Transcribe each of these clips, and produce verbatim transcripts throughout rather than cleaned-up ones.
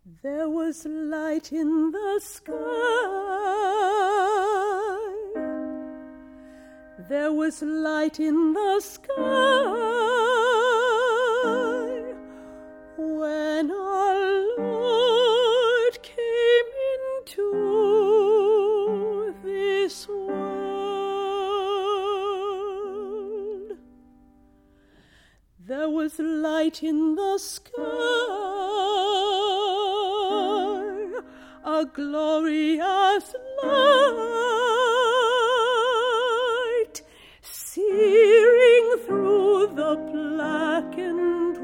There was light in the sky. There was light in the sky when our Lord came into this world. There was light in the sky, a glorious light, searing through the blackened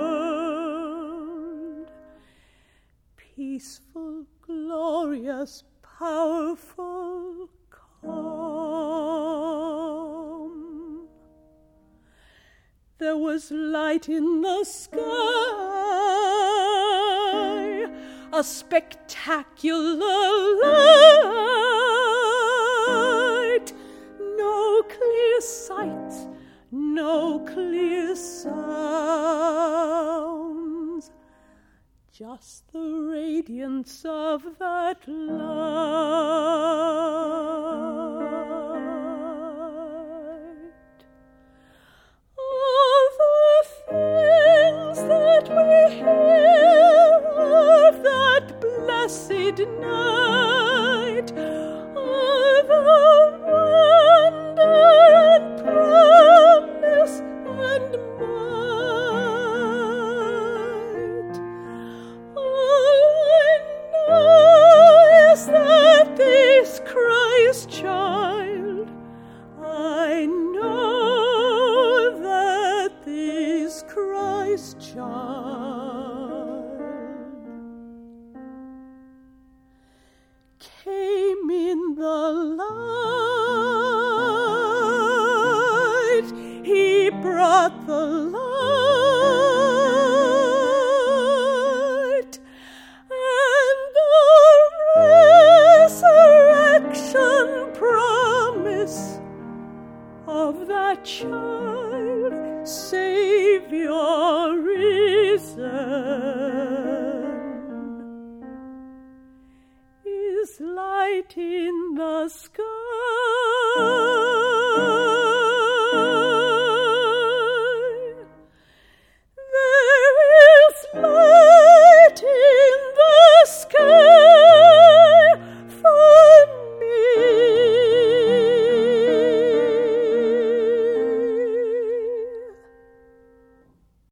world. Peaceful, glorious, powerful, calm. There was light in the sky, a spectacular light, no clear sights, no clear sounds, just the radiance of that light. All the things that we hear of that blessed night, all the wonder and promise and might, all I know is that this Christ child, I know that this Christ child